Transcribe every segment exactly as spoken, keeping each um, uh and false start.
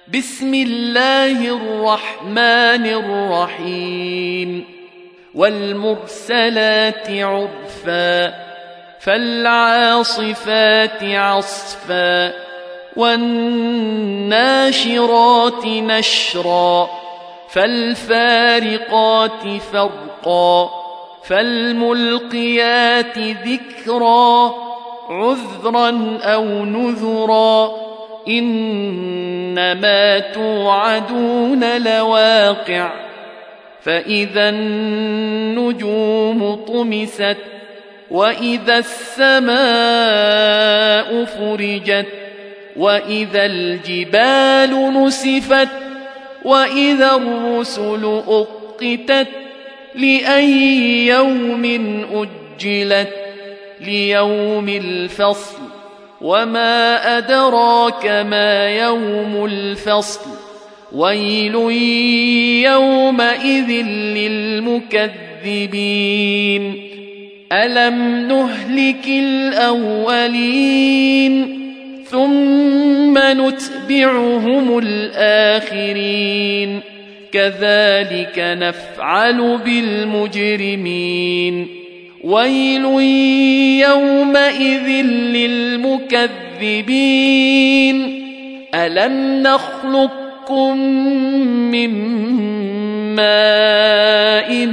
بسم الله الرحمن الرحيم والمرسلات عرفا فالعاصفات عصفا والناشرات نشرا فالفارقات فرقا فالملقيات ذكرا عذرا أو نذرا إنما توعدون لواقع فإذا النجوم طمست وإذا السماء فرجت وإذا الجبال نسفت وإذا الرسل أقتت لأي يوم أجلت ليوم الفصل وما أدراك ما يوم الفصل ويل يومئذ للمكذبين ألم نهلك الأولين ثم نتبعهم الآخرين كذلك نفعل بالمجرمين ويل يومئذ للمكذبين ألم نخلقكم من ماء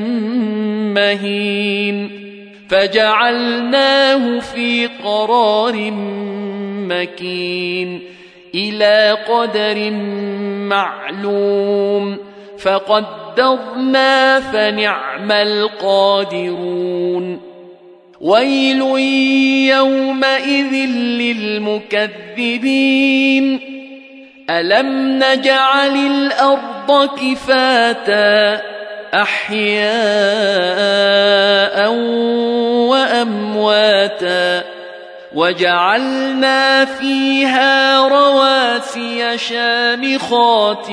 مهين فجعلناه في قرار مكين إلى قدر معلوم فقدرنا فنعم القادرون ويل يومئذ للمكذبين ألم نجعل الأرض كفاتا أحياء وأمواتا وجعلنا فيها رواسي شامخات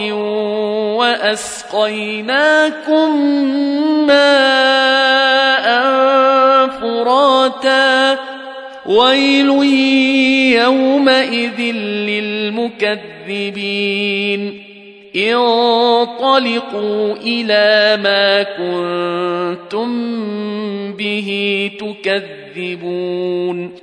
وأسقيناكم ماء فراتا ويل يومئذ للمكذبين انطلقوا إلى ما كنتم به تكذبون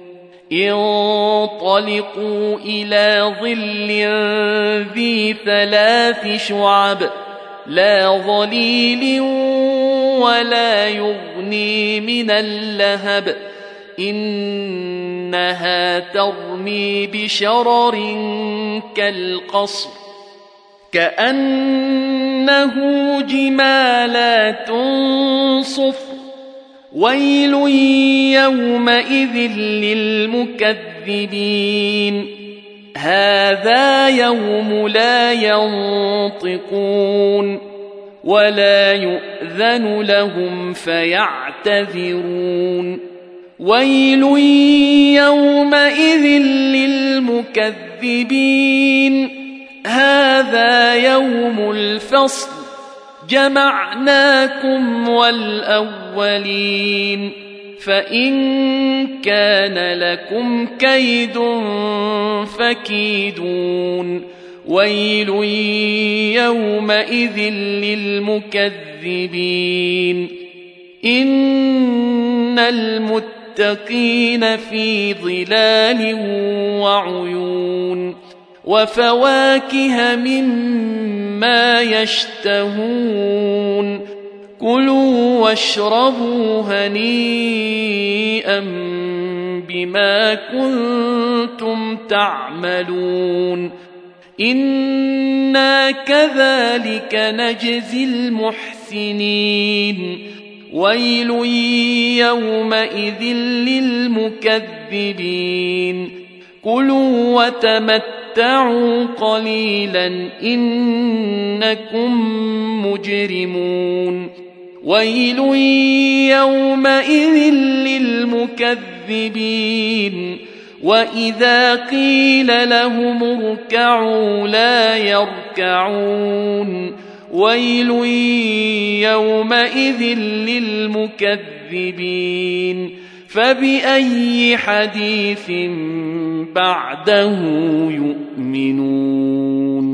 انطلقوا إلى ظل ذي ثلاث شعب لا ظليل ولا يغني من اللهب إنها ترمي بشرر كالقصر كأنه جمالات صفر ويل يومئذ للمكذبين هذا يوم لا ينطقون ولا يؤذن لهم فيعتذرون ويل يومئذ للمكذبين هذا يوم الفصل جمعناكم والأولين فإن كان لكم كيد فكيدون ويل يومئذ للمكذبين إن المتقين في ظلال وعيون وفواكه مما يشتهون كلوا واشربوا هنيئا بما كنتم تعملون إنا كذلك نجزي المحسنين ويل يومئذ للمكذبين كلوا وتمتعوا قليلا إنكم مجرمون ويل يومئذ للمكذبين وإذا قيل لهم اركعوا لا يركعون ويل يومئذ للمكذبين فبأي حديث بعده يؤمنون